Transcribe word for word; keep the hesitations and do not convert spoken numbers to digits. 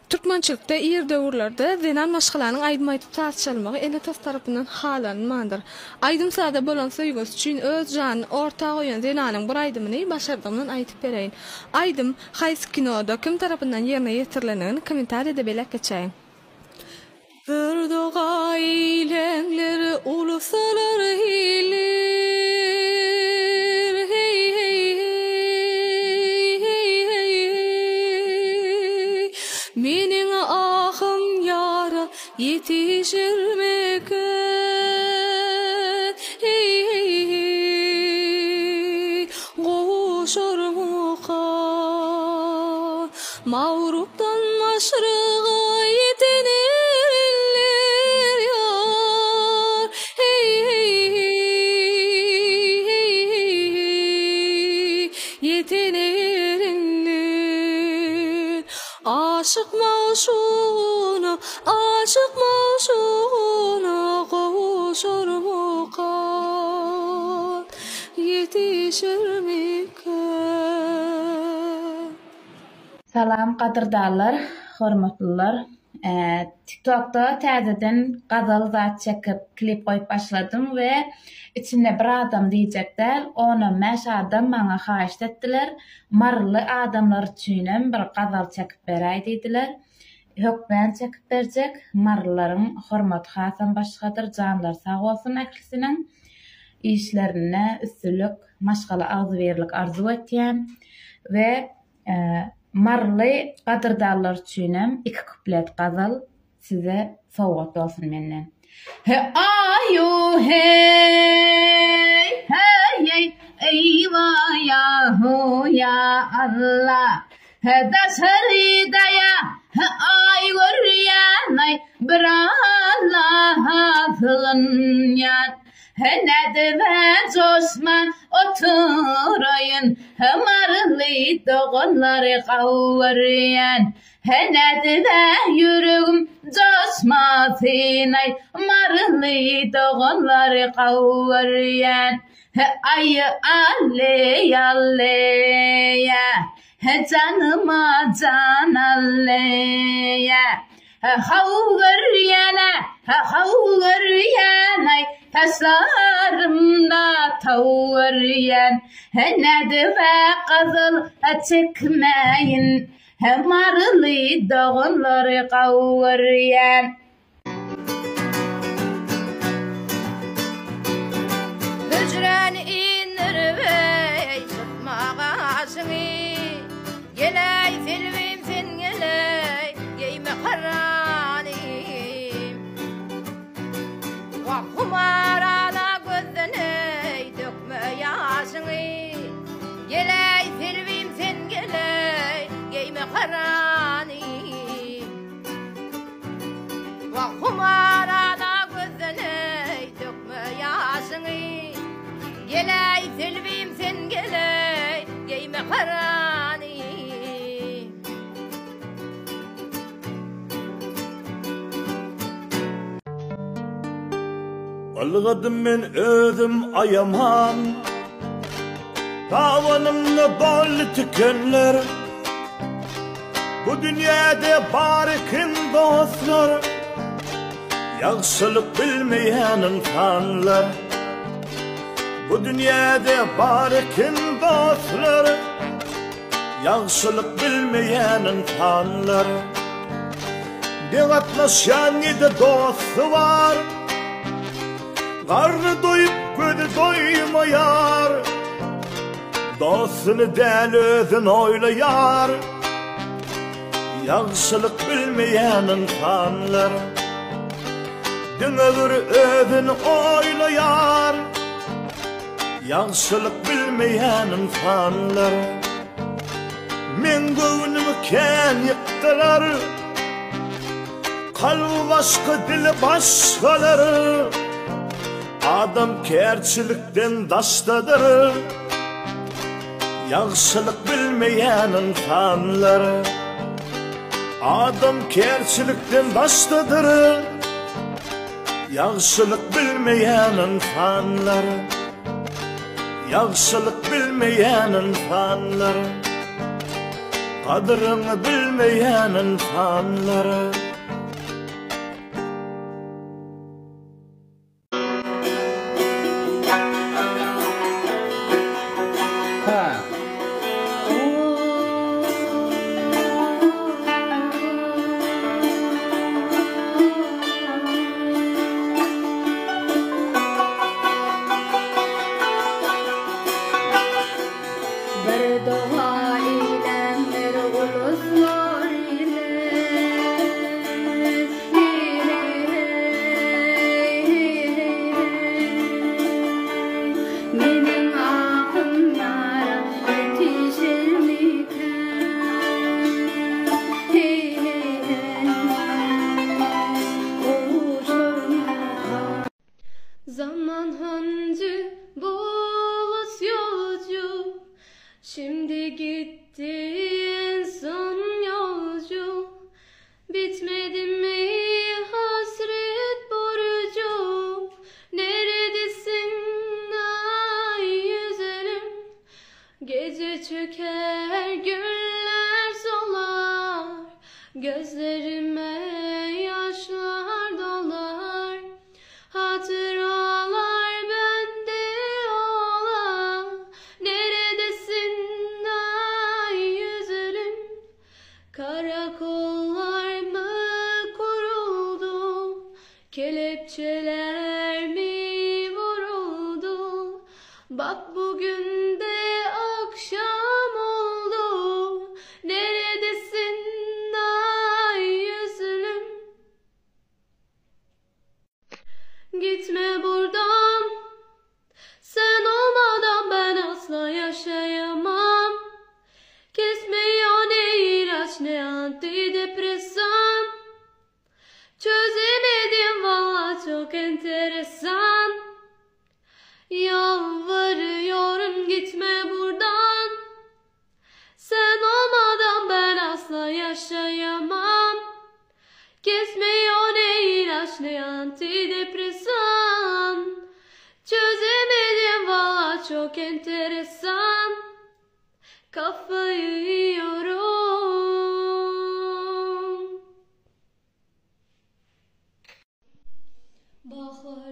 Türkmençilikde ýer döwürlerde zenan maşgalanyň aýdym aýtyp tartışylmagy ele tas tarapyndan halanmandyr. Aýdym sada bolan söýgüs üçin öz janyny ortaga goýan zenanyň bir aýdymyny başardygyndan aýtyp bereýin. Aýdym haýsy kinoda kim tarapyndan ýerine ýetirilenini kommentariýada belek geçeýin. Bir doga iýlenleri ulusalar hilir, hey hey hey, meniň ahym ýara ýetişirmeken, hey hey hey, goşar muka mawrupdan maşryga ýetene aşık mawşuna, aşık mawşuna goşar mukat yetişirmiken. Salam qadırdarlar, hormatlylar. E, TikTok'ta täzeden gazal zat çekip klip koyup başladım ve içinde bir adam diýjekler, ona meş adam maňa haýyş etdiler. Marly adamlar üçinem bir gazal çekip beräý diýdiler. Hökmen çekip berjek. Marlylaryň hormaty hasan başgadyr, janlar sag bolsun ählisiniň. İşlerine üstünlük, maşgala agzy berlik arzu etýän ve e, marly qadyrdarlar üçinem iki kuplet gazal size sowgat bolsun menden. He ayu hey hey hey eyvah ya hu ya Allah he da saridaya he ay görýän ay bir Allah hılınyan he nedven Osman oturayın he marly doganlary gawryan he nedven yüregim josmasyn ay marly doganlary gawryan he ay alle alle ya he canıma can alle ya he gawryan he gawryan ay taslarımda tavıryan he nedve qızıl çekmeyin he marly doganlary gawryan. Hücreni inirvey tutmagasyny geley filmim sen geley geyme qaranym wa kumarada gözüne dökme ýaşyny geley filmim sen geley geyme qaranym wa kumarada gözüne dökme ýaşyny geley filmim sen geley geyme qaranym. Algadım men özüm ayaman Davanımda bol tükenler Bu dünyada barikin dostlar Yaxşılık bilmeyen insanlar Bu dünyada barikin dostlar Yaxşılık bilmeyen insanlar Devatlaşan yedi dostu var Garny doyup gözi doymaýar Dostuny däl özün oýlaýar Yaxşılık bilmeyen insanlar Dünögür özün oýlaýar Yaxşılık bilmeyen insanlar Men göwnümi kän ýykdylar Kalby başga dili başgalary Adam kerçilikden daştadır Yaxşılık bilmeyen insanlar Adam kerçilikden daştadır Yaxşılık bilmeyen insanlar Yaxşılık bilmeyen insanlar Kadrını bilmeyen insanları. Ha. Bir doğa ile bir ulus var ile hey, hey, hey, hey, hey. Menin akım yara yetişir miken hey, hey, hey. Kavuşurlar. Zaman hancı boğaz yolcu, şimdi gitti en son yolcu. Bitmedi mi hasret borcu? Neredesin ay yüzerim? Gece çöker güller solar, gözlerime yaşlar dolar. Hatıralar bende ola, neredesin ay yüzerim? Karakollar mı kuruldu, kelepçeler mi vuruldu? Bak bugün de akşam oldu, neredesin ay yüzerim? Gitme buradan, sen olmadan ben asla yaşayamam. Kesmiyor ne ilaç ne antidepresan. Çözemedim valla, çok enteresan. Yalvarıyorum gitme buradan, sen olmadan ben asla yaşayamam. Kesmiyor ne ilaç ne antidepresan. Çözemedim valla, çok enteresan. Kafayı yiyorum. Bahar